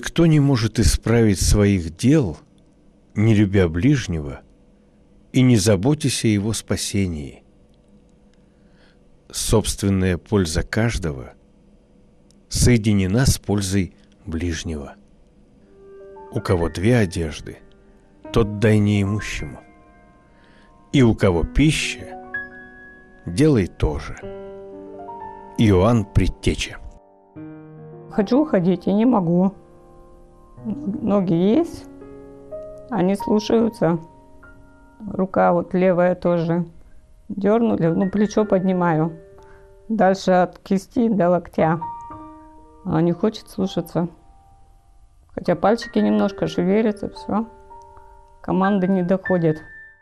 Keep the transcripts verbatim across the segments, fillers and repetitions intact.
Никто не может исправить своих дел, не любя ближнего и не заботясь о его спасении. Собственная польза каждого соединена с пользой ближнего. У кого две одежды, тот дай неимущему. И у кого пища, делай то же. Иоанн Предтеча. Хочу ходить и не могу. Ноги есть, они слушаются. Рука вот левая тоже. Дернули, ну плечо поднимаю. Дальше от кисти до локтя. А не хочет слушаться. Хотя пальчики немножко шевелятся, все. Команды не доходят.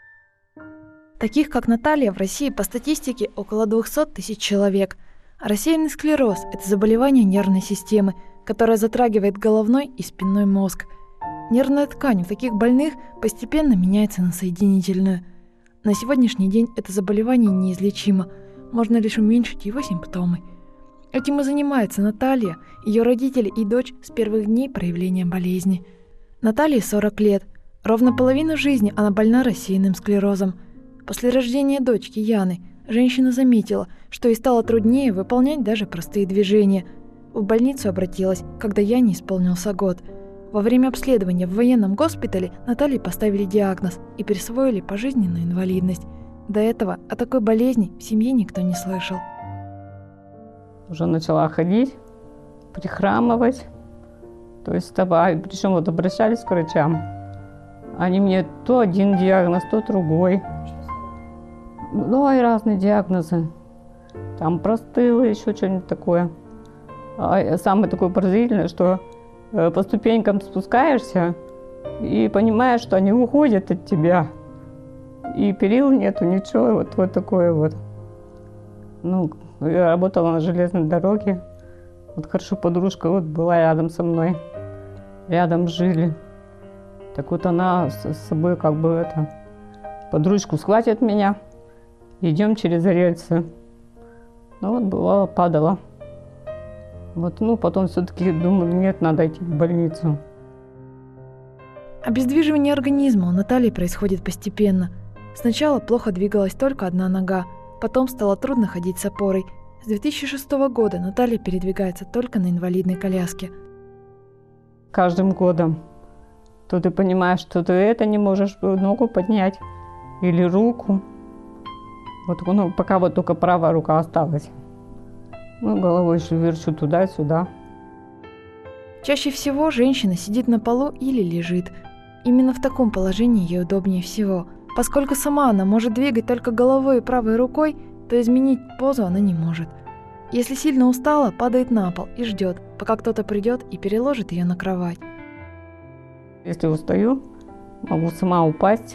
Таких, как Наталья, в России по статистике около двести тысяч человек. Рассеянный склероз – это заболевание нервной системы, которое затрагивает головной и спинной мозг. Нервная ткань у таких больных постепенно меняется на соединительную. На сегодняшний день это заболевание неизлечимо, можно лишь уменьшить его симптомы. Этим и занимается Наталья, ее родители и дочь с первых дней проявления болезни. Наталье сорок лет. Ровно половину жизни она больна рассеянным склерозом. После рождения дочки Яны женщина заметила, что ей стало труднее выполнять даже простые движения. В больницу обратилась, когда Яне исполнился год. Во время обследования в военном госпитале Наталье поставили диагноз и присвоили пожизненную инвалидность. До этого о такой болезни в семье никто не слышал. Уже начала ходить, прихрамывать, то есть вставать. Причем вот обращались к врачам. Они мне то один диагноз, то другой. Ну, и разные диагнозы. Там простыло, еще что-нибудь такое. А самое такое поразительное, что по ступенькам спускаешься и понимаешь, что они уходят от тебя. И перил нету, ничего, вот, вот такое вот. Ну, я работала на железной дороге. Вот хорошо подружка вот была рядом со мной. Рядом жили. Так вот она с собой как бы это, под ручку схватит меня. Идем через рельсы. Ну вот бывало, падала. Вот, ну потом все-таки думаю, нет, надо идти в больницу. Обездвиживание организма у Натальи происходит постепенно. Сначала плохо двигалась только одна нога, потом стало трудно ходить с опорой. С две тысячи шестого года Наталья передвигается только на инвалидной коляске. Каждым годом то ты понимаешь, что ты это не можешь ногу поднять или руку. Вот ну, пока вот только правая рука осталась. Ну, головой еще верчу туда-сюда. Чаще всего женщина сидит на полу или лежит. Именно в таком положении ей удобнее всего. Поскольку сама она может двигать только головой и правой рукой, то изменить позу она не может. Если сильно устала, падает на пол и ждет, пока кто-то придет и переложит ее на кровать. Если устаю, могу сама упасть.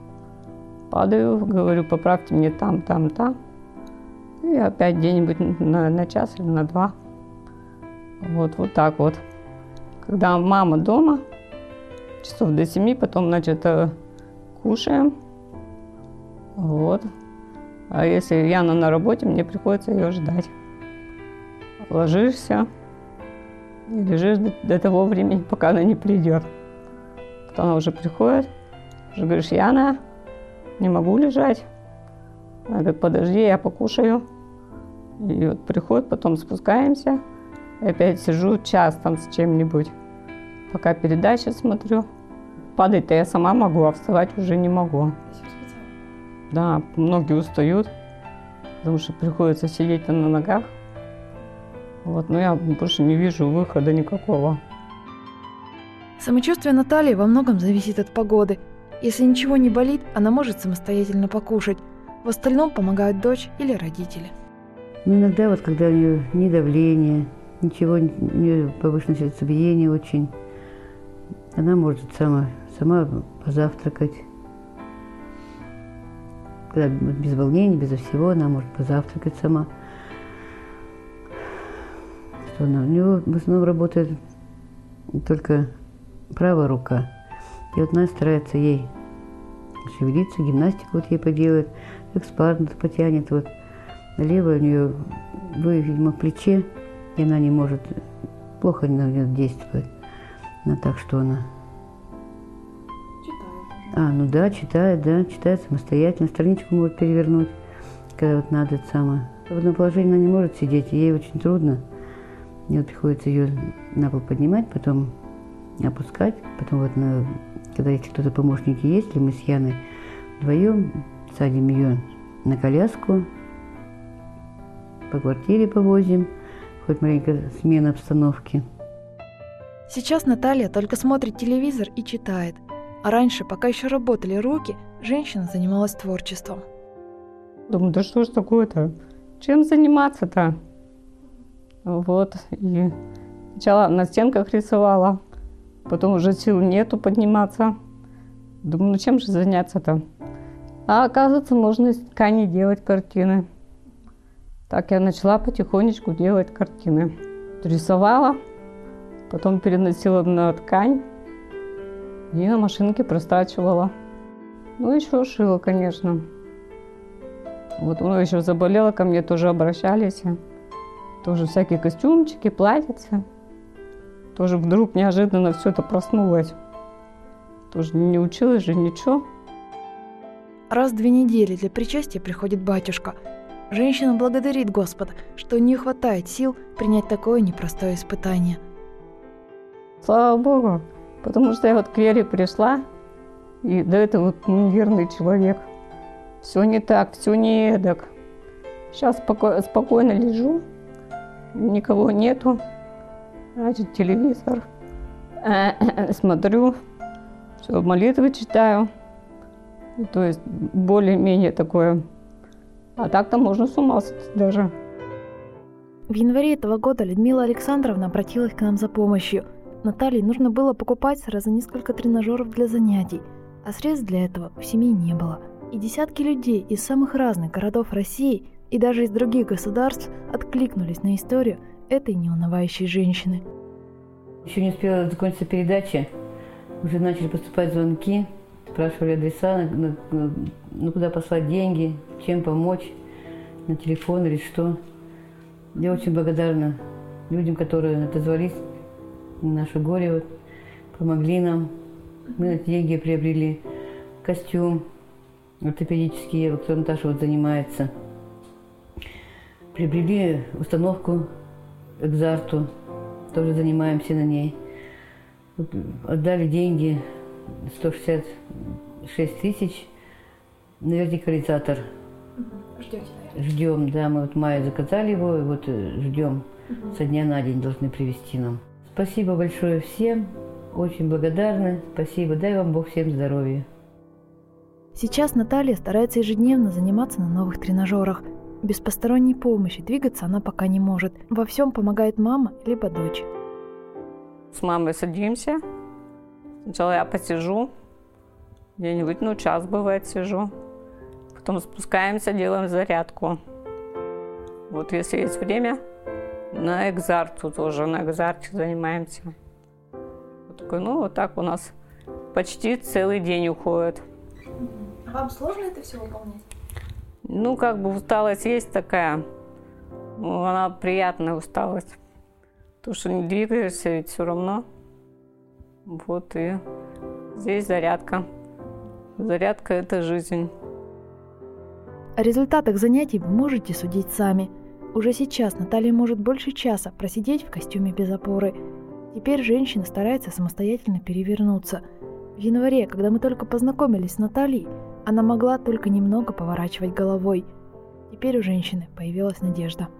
Падаю, говорю, поправьте мне там, там, там. И опять где-нибудь на, на час или на два. Вот, вот так вот. Когда мама дома, часов до семи, потом, значит, кушаем. Вот. А если Яна на работе, мне приходится ее ждать. Ложишься и лежишь до, до того времени, пока она не придет. Потом она уже приходит, уже говоришь, Яна, не могу лежать. Она говорит, подожди, я покушаю. И вот приходит, потом спускаемся. И опять сижу час там с чем-нибудь. Пока передачи смотрю. Падать-то я сама могу, а вставать уже не могу. Да, многие устают, потому что приходится сидеть на ногах. Вот, но я больше не вижу выхода никакого. Самочувствие Натальи во многом зависит от погоды. Если ничего не болит, она может самостоятельно покушать. В остальном помогают дочь или родители. Ну, иногда вот, когда у нее ни давление, ничего, у нее повышенное сердцебиение очень, она может сама, сама позавтракать. Когда без волнения, безо всего, она может позавтракать сама. Что она? У нее в основном работает только правая рука. И вот она старается ей шевелиться, гимнастику вот ей поделает, экспарт потянет. Вот. Левая у нее, видимо, в плече, и она не может, плохо на нее действует. Она так, что она... А, ну да, читает, да, читает самостоятельно. Страничку может перевернуть, когда вот надо это самое. В одном положении она не может сидеть, ей очень трудно. Мне вот приходится ее на пол поднимать, потом опускать. Потом вот, на, когда если кто-то помощники есть, или мы с Яной вдвоем садим ее на коляску, по квартире повозим, хоть маленькая смена обстановки. Сейчас Наталья только смотрит телевизор и читает. А раньше, пока еще работали руки, женщина занималась творчеством. Думаю, да что ж такое-то? Чем заниматься-то? Вот. И сначала на стенках рисовала, потом уже сил нету подниматься. Думаю, ну чем же заняться-то? А оказывается, можно из ткани делать картины. Так я начала потихонечку делать картины. Рисовала, потом переносила на ткань и на машинке простачивала. Ну, еще шила, конечно. Вот она еще заболела, ко мне тоже обращались. Тоже всякие костюмчики, платьица. Тоже вдруг неожиданно все это проснулось. Тоже не училась же ничего. Раз в две недели для причастия приходит батюшка. Женщина благодарит Господа, что у нее хватает сил принять такое непростое испытание. Слава Богу, потому что я вот к Вере пришла, и до этого вот неверный человек. Все не так, все не эдак. Сейчас споко- спокойно лежу, никого нету, значит, телевизор, смотрю, все, молитвы читаю. То есть более-менее такое. А так-то можно с ума сойти даже. В январе этого года Людмила Александровна обратилась к нам за помощью. Наталье нужно было покупать сразу несколько тренажеров для занятий, а средств для этого в семье не было. И десятки людей из самых разных городов России и даже из других государств откликнулись на историю этой неунывающей женщины. Еще не успела закончиться передача, уже начали поступать звонки, спрашивали адреса, ну куда послать деньги, чем помочь, на телефон или что. Я очень благодарна людям, которые отозвались на наше горе, вот, помогли нам. Мы на эти деньги приобрели костюм ортопедический, которым Наташа вот занимается. Приобрели установку Экзарту, тоже занимаемся на ней. Вот, отдали деньги, сто шестьдесят шесть тысяч на вертикализатор. Ждете, Ждем, да, мы вот в мае заказали его, и вот ждем, угу. Со дня на день должны привезти нам. Спасибо большое всем, очень благодарны, спасибо, дай вам Бог всем здоровья. Сейчас Наталья старается ежедневно заниматься на новых тренажерах. Без посторонней помощи двигаться она пока не может. Во всем помогает мама либо дочь. С мамой садимся. Сначала я посижу, где-нибудь, ну, час бывает сижу. Потом спускаемся, делаем зарядку. Вот если есть время, на Экзарту тоже, на Экзарте занимаемся. Вот такой, ну, вот так у нас почти целый день уходит. А вам сложно это все выполнять? Ну, как бы усталость есть такая, ну, она приятная усталость. Потому что не двигаешься, ведь все равно. Вот и здесь зарядка. Зарядка – это жизнь. О результатах занятий вы можете судить сами. Уже сейчас Наталья может больше часа просидеть в костюме без опоры. Теперь женщина старается самостоятельно перевернуться. В январе, когда мы только познакомились с Натальей, она могла только немного поворачивать головой. Теперь у женщины появилась надежда.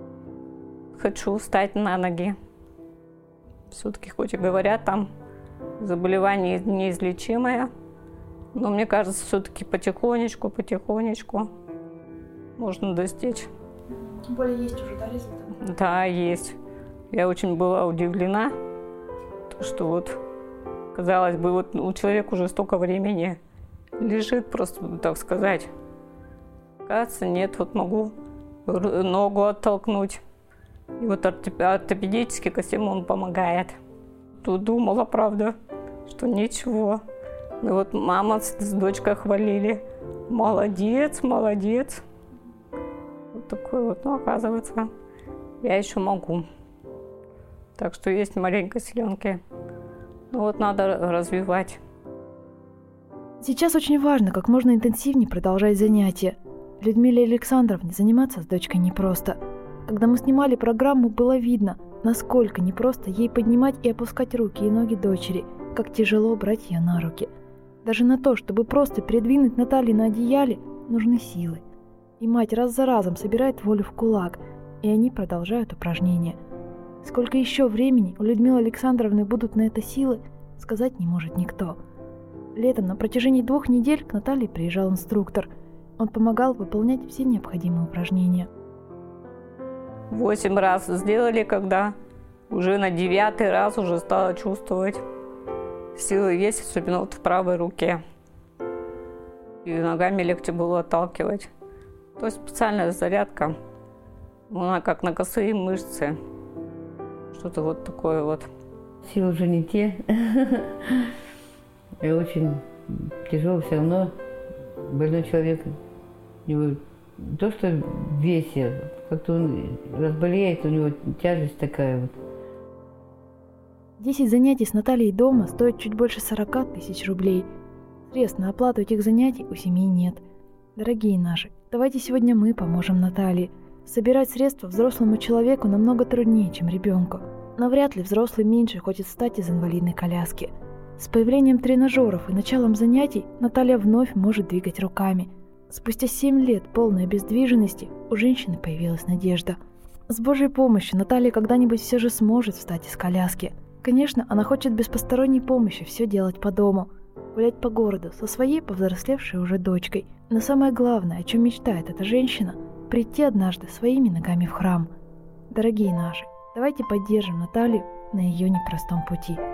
Хочу встать на ноги. Все-таки, хоть и говорят, там заболевание неизлечимое, но мне кажется, все-таки потихонечку, потихонечку можно достичь. Тем более есть уже, да, результат? Да, есть. Я очень была удивлена, что вот, казалось бы, вот у человека уже столько времени лежит, просто, так сказать. Кажется, нет, вот могу ногу оттолкнуть. И вот ортопедический костюм, он помогает. Тут думала, правда, что ничего. И вот мама с, с дочкой хвалили. Молодец, молодец. Вот такой вот, ну, оказывается, я еще могу. Так что есть маленькие силенки. Ну вот надо развивать. Сейчас очень важно как можно интенсивнее продолжать занятия. Людмиле Александровне заниматься с дочкой непросто. Когда мы снимали программу, было видно, насколько непросто ей поднимать и опускать руки и ноги дочери, как тяжело брать ее на руки. Даже на то, чтобы просто передвинуть Наталью на одеяле, нужны силы. И мать раз за разом собирает волю в кулак, и они продолжают упражнения. Сколько еще времени у Людмилы Александровны будут на это силы, сказать не может никто. Летом на протяжении двух недель к Наталье приезжал инструктор. Он помогал выполнять все необходимые упражнения. Восемь раз сделали, когда уже на девятый раз уже стала чувствовать силы есть, особенно вот в правой руке. И ногами легче было отталкивать. То есть специальная зарядка, она как на косые мышцы. Что-то вот такое вот. Силы уже не те. И очень тяжело все равно. Больной человек, у него то, что в весе, как-то он разболеет, у него тяжесть такая вот. десять занятий с Натальей дома стоят чуть больше сорок тысяч рублей. Средств на оплату этих занятий у семьи нет. Дорогие наши, давайте сегодня мы поможем Наталье. Собирать средства взрослому человеку намного труднее, чем ребенку. Но вряд ли взрослый меньше хочет встать из инвалидной коляски. С появлением тренажеров и началом занятий Наталья вновь может двигать руками. Спустя семь лет полной обездвиженности у женщины появилась надежда. С Божьей помощью Наталья когда-нибудь все же сможет встать из коляски. Конечно, она хочет без посторонней помощи все делать по дому. Гулять по городу со своей повзрослевшей уже дочкой. Но самое главное, о чем мечтает эта женщина – прийти однажды своими ногами в храм. Дорогие наши, давайте поддержим Наталью на ее непростом пути.